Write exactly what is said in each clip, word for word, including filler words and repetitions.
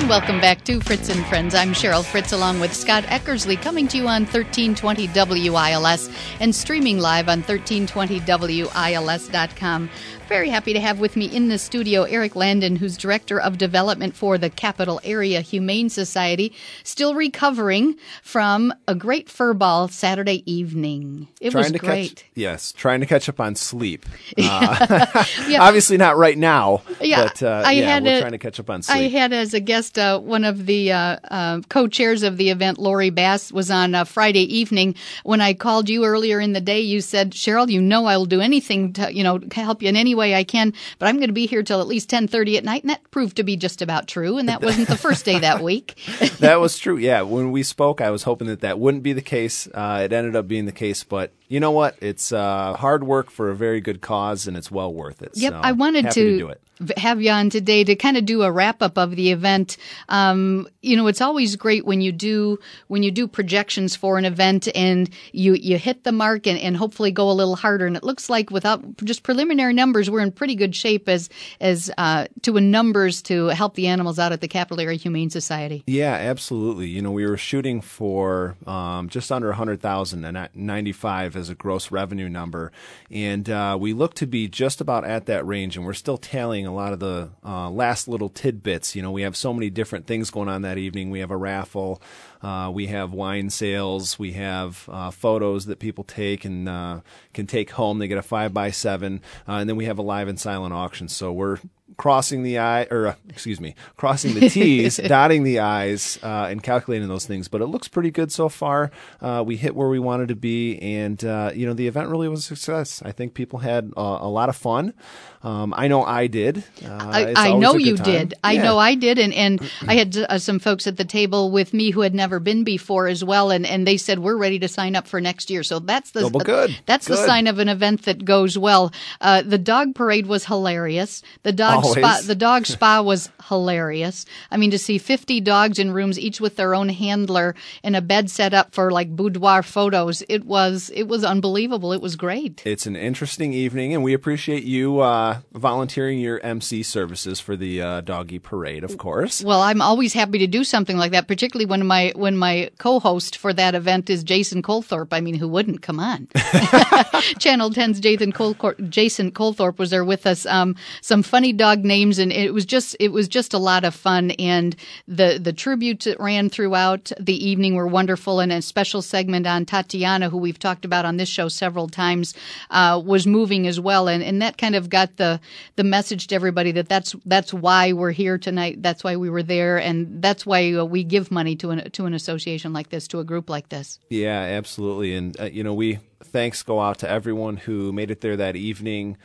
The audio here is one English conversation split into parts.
And welcome back to Fritz and Friends. I'm Cheryl Fritz along with Scott Eckersley, coming to you on thirteen twenty W I L S and streaming live on thirteen twenty W I L S dot com. Very happy to have with me in the studio Eric Landon, who's Director of Development for the Capital Area Humane Society, still recovering from a great fur ball Saturday evening. It trying was to great. Catch, yes, trying to catch up on sleep. Uh, yeah. Obviously not right now, yeah, but uh, I yeah, had we're a, trying to catch up on sleep. I had as a guest uh, one of the uh, uh, co-chairs of the event, Lori Bass, was on uh, Friday evening. When I called you earlier in the day, you said, Cheryl, you know I will do anything to you know help you in any way I can, but I'm going to be here till at least ten thirty at night, and that proved to be just about true, and that wasn't the first day that week. That was true, yeah. When we spoke, I was hoping that that wouldn't be the case. Uh, it ended up being the case, but you know what? It's uh, hard work for a very good cause, and it's well worth it. Yep, so, I wanted happy to, to do it. have you on today to kind of do a wrap up of the event. Um, you know, it's always great when you do when you do projections for an event and you you hit the mark and, and hopefully go a little harder. And it looks like without just preliminary numbers, we're in pretty good shape as as uh, to in numbers to help the animals out at the Capital Area Humane Society. Yeah, absolutely. You know, we were shooting for um, just under one hundred thousand and ninety-five as a gross revenue number, and uh, we look to be just about at that range, and we're still tallying a lot of the uh, last little tidbits. You know, we have so many different things going on that evening. We have a raffle, uh, we have wine sales, we have uh, photos that people take and uh, can take home. They get a five by seven, uh, and then we have a live and silent auction. So we're crossing the I, or uh, excuse me, crossing the T's, dotting the I's, uh, and calculating those things. But it looks pretty good so far. Uh, we hit where we wanted to be, and uh, you know, the event really was a success. I think people had uh, a lot of fun. Um, I know I did. Uh, I, I know you time. did. I yeah. know I did, and and I had uh, some folks at the table with me who had never been before as well, and, and they said we're ready to sign up for next year. So that's the oh, well, good. that's good. the sign of an event that goes well. Uh, the dog parade was hilarious. The dog Always. spa the dog spa was hilarious. I mean, to see fifty dogs in rooms, each with their own handler, and a bed set up for like boudoir photos. It was it was unbelievable. It was great. It's an interesting evening, and we appreciate you uh, volunteering your M C services for the uh, doggy parade, of course. Well, I'm always happy to do something like that, particularly when my when my co-host for that event is Jason Colthorpe. I mean, who wouldn't? Come on. Channel ten's Jason Colthorpe, Jason Colthorpe was there with us. Um, some funny dog names, and it was just it was just a lot of fun. And the the tributes that ran throughout the evening were wonderful. And a special segment on Tatiana, who we've talked about on this show several times, uh, was moving as well. And and that kind of got the the message to everybody that that's that's why we're here tonight. That's why we were there, and that's why uh, we give money to an to an association like this, to a group like this. Yeah, absolutely. And uh, you know, we thanks go out to everyone who made it there that evening.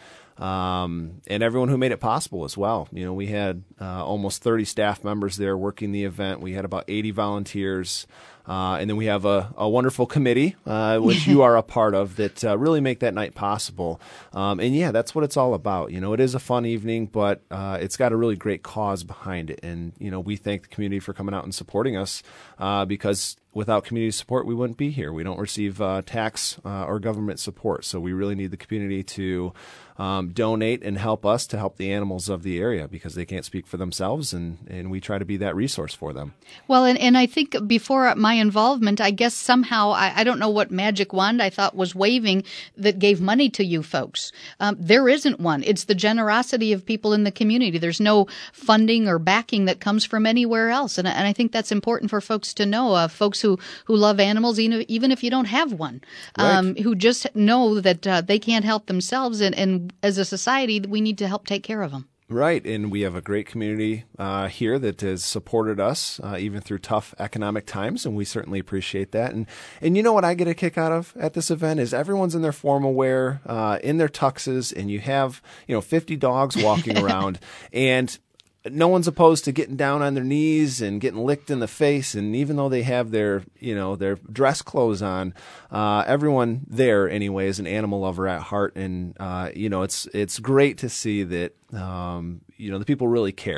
Um, and everyone who made it possible as well. You know, we had uh, almost thirty staff members there working the event. We had about eighty volunteers. Uh, and then we have a, a wonderful committee, uh, which you are a part of, that uh, really make that night possible. Um, and yeah, that's what it's all about. You know, it is a fun evening, but uh, it's got a really great cause behind it. And, you know, we thank the community for coming out and supporting us uh, because without community support, we wouldn't be here. We don't receive uh, tax uh, or government support. So we really need the community to um, donate and help us to help the animals of the area because they can't speak for themselves. And, and we try to be that resource for them. Well, and, and I think before my involvement, I guess somehow, I, I don't know what magic wand I thought was waving that gave money to you folks. Um, there isn't one. It's the generosity of people in the community. There's no funding or backing that comes from anywhere else. And, and I think that's important for folks to know, uh, folks who, who love animals, even, even if you don't have one, um, right. who just know that uh, they can't help themselves. And, and as a society, we need to help take care of them. Right, and we have a great community uh, here that has supported us uh, even through tough economic times, and we certainly appreciate that. And and you know what I get a kick out of at this event is everyone's in their formal wear, uh, in their tuxes, and you have you know fifty dogs walking around, and no one's opposed to getting down on their knees and getting licked in the face. And even though they have their, you know, their dress clothes on, uh, everyone there anyway is an animal lover at heart. And, uh, you know, it's, it's great to see that, um, you know, the people really care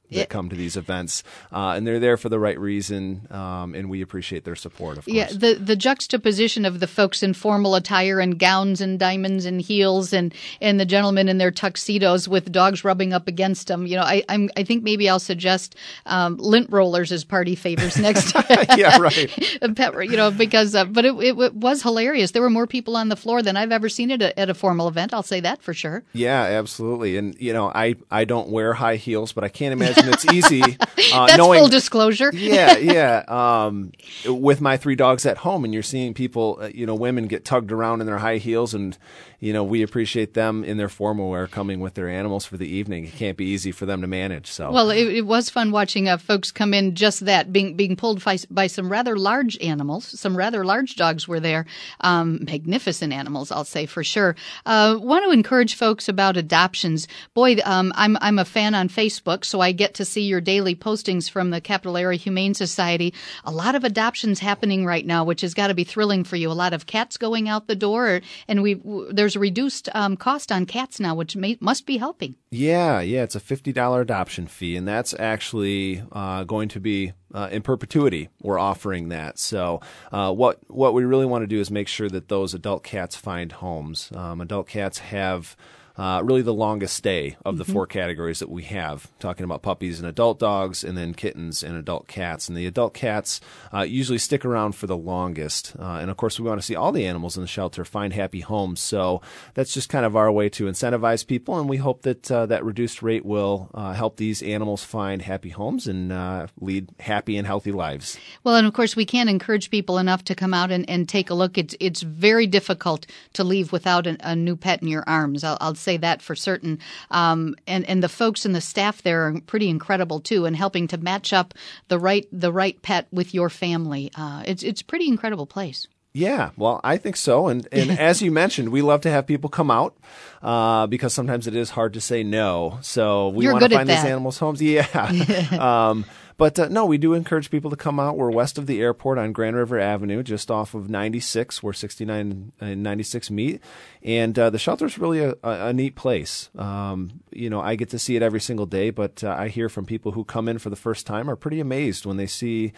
that Yeah. come to these events, uh, and they're there for the right reason, um, and we appreciate their support, of course. Yeah, the the juxtaposition of the folks in formal attire and gowns and diamonds and heels, and, and the gentlemen in their tuxedos with dogs rubbing up against them. You know, I I'm, I think maybe I'll suggest um, lint rollers as party favors next. Yeah, right. You know, because uh, but it, it it was hilarious. There were more people on the floor than I've ever seen at a, at a formal event. I'll say that for sure. Yeah, absolutely. And you know, I I don't wear high heels, but I can't imagine it's easy. Uh, That's knowing, full disclosure. yeah, yeah. Um, with my three dogs at home, and you're seeing people, uh, you know, women get tugged around in their high heels, and you know, we appreciate them in their formal wear coming with their animals for the evening. It can't be easy for them to manage. So, well, it, it was fun watching uh, folks come in just that, being being pulled by, by some rather large animals. Some rather large dogs were there, um, magnificent animals, I'll say for sure. Uh, want to encourage folks about adoptions. Boy, um, I'm I'm a fan on Facebook, so I get to see your daily postings from the Capital Area Humane Society. A lot of adoptions happening right now, which has got to be thrilling for you. A lot of cats going out the door, and we there's a reduced um, cost on cats now, which may, must be helping. Yeah, yeah, it's a fifty dollars adoption fee, and that's actually uh, going to be uh, in perpetuity. We're offering that. So uh, what what we really want to do is make sure that those adult cats find homes. Um, adult cats have Uh, really the longest stay of the mm-hmm. four categories that we have, talking about puppies and adult dogs, and then kittens and adult cats. And the adult cats uh, usually stick around for the longest. Uh, and, of course, we want to see all the animals in the shelter find happy homes. So that's just kind of our way to incentivize people, and we hope that uh, that reduced rate will uh, help these animals find happy homes and uh, lead happy and healthy lives. Well, and, of course, we can't encourage people enough to come out and, and take a look. It's, it's very difficult to leave without a, a new pet in your arms. I'll, I'll say that for certain. Um, and, and the folks and the staff there are pretty incredible too, in helping to match up the right the right pet with your family. Uh, it's it's a pretty incredible place. Yeah, well, I think so. And and as you mentioned, we love to have people come out uh, because sometimes it is hard to say no. So we You're want to good find at these that. animals homes. Yeah. um, But uh, no, we do encourage people to come out. We're west of the airport on Grand River Avenue, just off of ninety-six, where sixty-nine and ninety-six meet. And uh, the shelter's really a, a, a neat place. Um, you know, I get to see it every single day, but uh, I hear from people who come in for the first time are pretty amazed when they see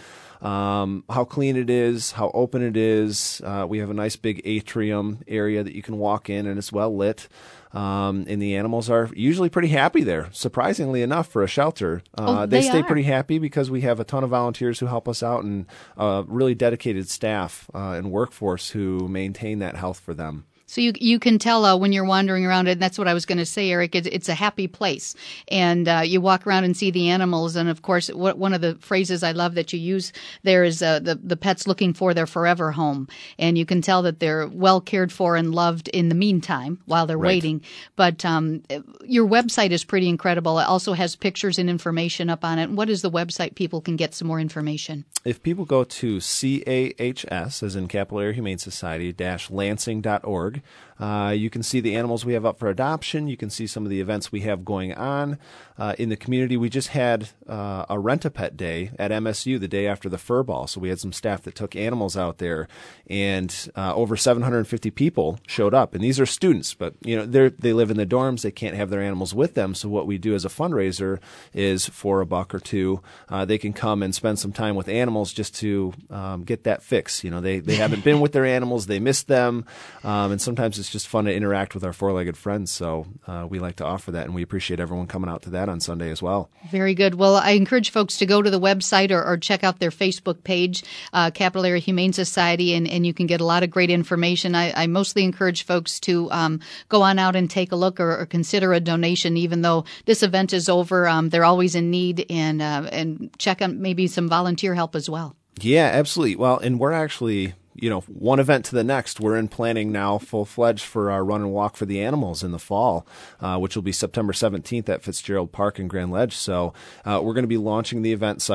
um, how clean it is, how open it is. Uh, we have a nice big atrium area that you can walk in, and it's well lit. Um, and the animals are usually pretty happy there, surprisingly enough, for a shelter. Uh, oh, they, they stay are. pretty happy because we have a ton of volunteers who help us out, and uh, really dedicated staff uh, and workforce who maintain that health for them. So you you can tell uh, when you're wandering around, and that's what I was going to say, Eric. It's, it's a happy place, and uh, you walk around and see the animals. And of course, what, one of the phrases I love that you use there is uh, the the pets looking for their forever home, and you can tell that they're well cared for and loved in the meantime while they're Right. waiting. But um, your website is pretty incredible. It also has pictures and information up on it. What is the website people can get some more information? If people go to C A H S, as in Capital Area Humane Society, dash Lansing dot org, uh, you can see the animals we have up for adoption. You can see some of the events we have going on uh, in the community. We just had uh, a Rent-A-Pet Day at M S U the day after the Fur Ball. So we had some staff that took animals out there, and uh, over seven hundred fifty people showed up. And these are students, but you know they they live in the dorms. They can't have their animals with them. So what we do as a fundraiser is, for a buck or two, uh, they can come and spend some time with animals just to um, get that fix. You know, they, they haven't been with their animals. They miss them. Um, and sometimes it's just fun to interact with our four-legged friends. So uh, we like to offer that, and we appreciate everyone coming out to that on Sunday as well. Very good. Well, I encourage folks to go to the website or, or check out their Facebook page, uh, Capital Area Humane Society, and, and you can get a lot of great information. I, I mostly encourage folks to um, go on out and take a look, or, or consider a donation, even though this event is over. Um, they're always in need, and uh, and check on maybe some volunteer help as well. Yeah, absolutely. Well, and we're actually, you know, one event to the next. We're in planning now full-fledged for our run and walk for the animals in the fall, uh, which will be September seventeenth at Fitzgerald Park in Grand Ledge. So uh, we're going to be launching the event site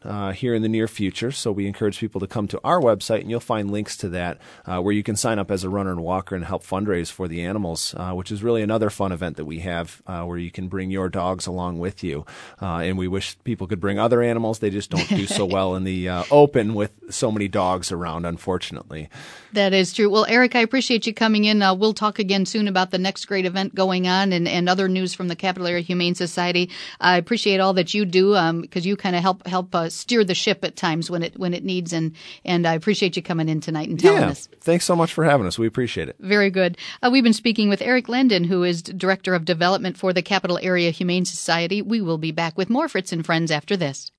uh, here in the near future. So we encourage people to come to our website, and you'll find links to that uh, where you can sign up as a runner and walker and help fundraise for the animals, uh, which is really another fun event that we have uh, where you can bring your dogs along with you. Uh, and we wish people could bring other animals. They just don't do so well in the uh, open with so many dogs around, unfortunately. That is true. Well, Eric, I appreciate you coming in. Uh, we'll talk again soon about the next great event going on and, and other news from the Capital Area Humane Society. I appreciate all that you do because um, you kind of help help uh, steer the ship at times when it when it needs. And, and I appreciate you coming in tonight and telling yeah, us. Thanks so much for having us. We appreciate it. Very good. Uh, we've been speaking with Eric Lendon, who is Director of Development for the Capital Area Humane Society. We will be back with more Fritz and Friends after this.